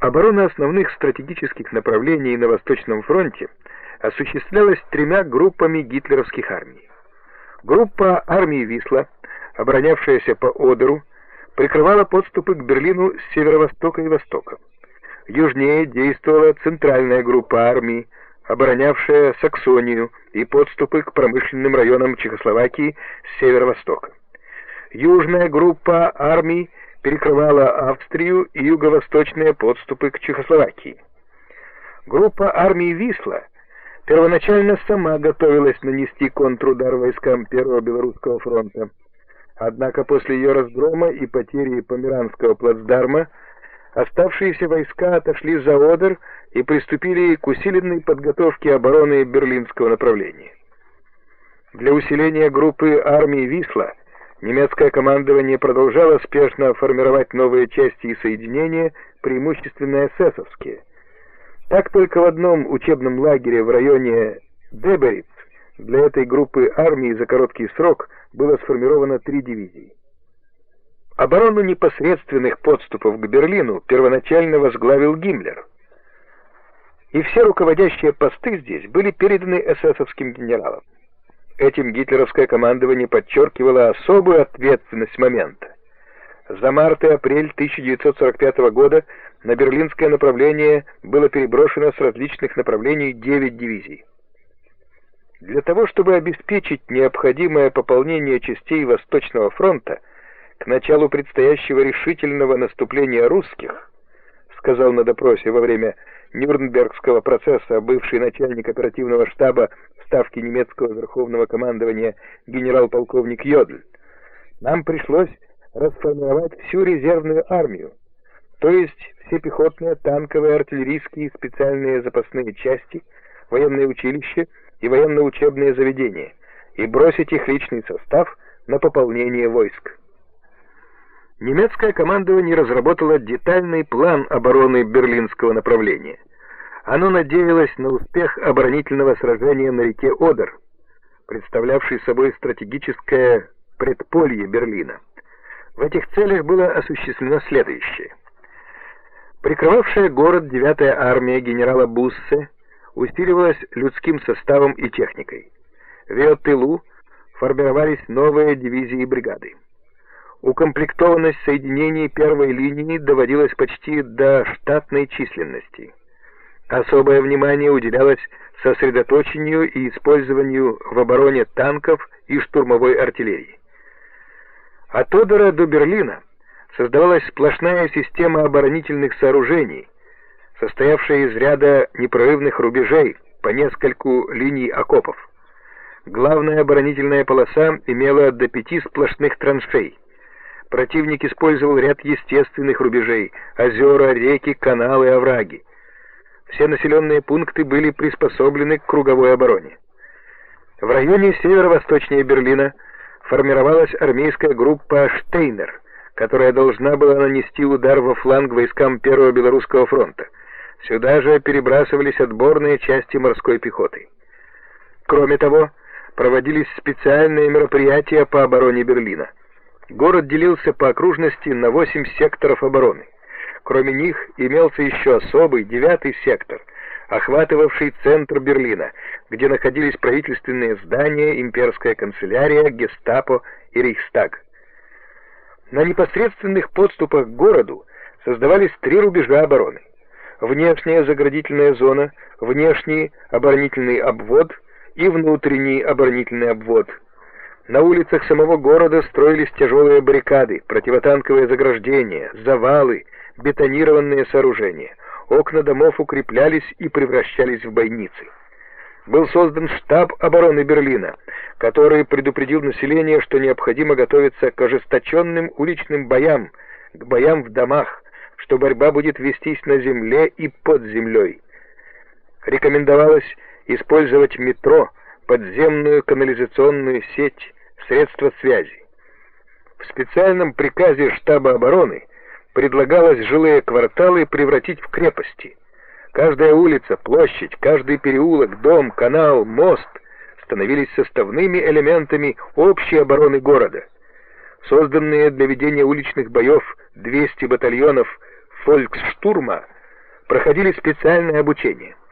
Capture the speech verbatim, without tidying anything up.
Оборона основных стратегических направлений на Восточном фронте осуществлялась тремя группами гитлеровских армий. Группа армии Висла, оборонявшаяся по Одеру, прикрывала подступы к Берлину с северо-востока и востока. Южнее действовала центральная группа армий, оборонявшая Саксонию и подступы к промышленным районам Чехословакии с северо-востока. Южная группа армий перекрывала Австрию и юго-восточные подступы к Чехословакии. Группа армии Висла первоначально сама готовилась нанести контрудар войскам Первого Белорусского фронта. Однако после ее разгрома и потери Померанского плацдарма оставшиеся войска отошли за Одер и приступили к усиленной подготовке обороны берлинского направления. Для усиления группы армии Висла немецкое командование продолжало спешно формировать новые части и соединения, преимущественно эсэсовские. Так только в одном учебном лагере в районе Дебериц для этой группы армии за короткий срок было сформировано три дивизии. Оборону непосредственных подступов к Берлину первоначально возглавил Гиммлер, и все руководящие посты здесь были переданы эсэсовским генералам. Этим гитлеровское командование подчеркивало особую ответственность момента. За март и апрель тысяча девятьсот сорок пятого года на берлинское направление было переброшено с различных направлений девять дивизий. Для того, чтобы обеспечить необходимое пополнение частей Восточного фронта к началу предстоящего решительного наступления русских, сказал на допросе во время Нюрнбергского процесса бывший начальник оперативного штаба ставки немецкого верховного командования генерал-полковник Йодль, нам пришлось расформировать всю резервную армию, то есть все пехотные, танковые, артиллерийские и специальные запасные части, военные училища и военно-учебные заведения, и бросить их личный состав на пополнение войск. Немецкое командование разработало детальный план обороны берлинского направления. Оно надеялось на успех оборонительного сражения на реке Одер, представлявшей собой стратегическое предполье Берлина. В этих целях было осуществлено следующее. Прикрывавшая город девятая армия генерала Буссе усиливалась людским составом и техникой. В ее тылу формировались новые дивизии и бригады. Укомплектованность соединений первой линии доводилась почти до штатной численности. Особое внимание уделялось сосредоточению и использованию в обороне танков и штурмовой артиллерии. От Одера до Берлина создавалась сплошная система оборонительных сооружений, состоявшая из ряда непрерывных рубежей по нескольку линий окопов. Главная оборонительная полоса имела до пяти сплошных траншей. Противник использовал ряд естественных рубежей: озера, реки, каналы, овраги. Все населенные пункты были приспособлены к круговой обороне. В районе северо-восточнее Берлина формировалась армейская группа «Штейнер», которая должна была нанести удар во фланг войскам Первого Белорусского фронта. Сюда же перебрасывались отборные части морской пехоты. Кроме того, проводились специальные мероприятия по обороне Берлина. Город делился по окружности на восемь секторов обороны. Кроме них имелся еще особый, девятый сектор, охватывавший центр Берлина, где находились правительственные здания, имперская канцелярия, гестапо и рейхстаг. На непосредственных подступах к городу создавались три рубежа обороны: внешняя заградительная зона, внешний оборонительный обвод и внутренний оборонительный обвод. На улицах самого города строились тяжелые баррикады, противотанковые заграждения, завалы, бетонированные сооружения. Окна домов укреплялись и превращались в бойницы. Был создан штаб обороны Берлина, который предупредил население, что необходимо готовиться к ожесточенным уличным боям, к боям в домах, что борьба будет вестись на земле и под землей. Рекомендовалось использовать метро, подземную канализационную сеть, средства связи. В специальном приказе штаба обороны предлагалось жилые кварталы превратить в крепости. Каждая улица, площадь, каждый переулок, дом, канал, мост становились составными элементами общей обороны города. Созданные для ведения уличных боев двести батальонов фольксштурма проходили специальное обучение.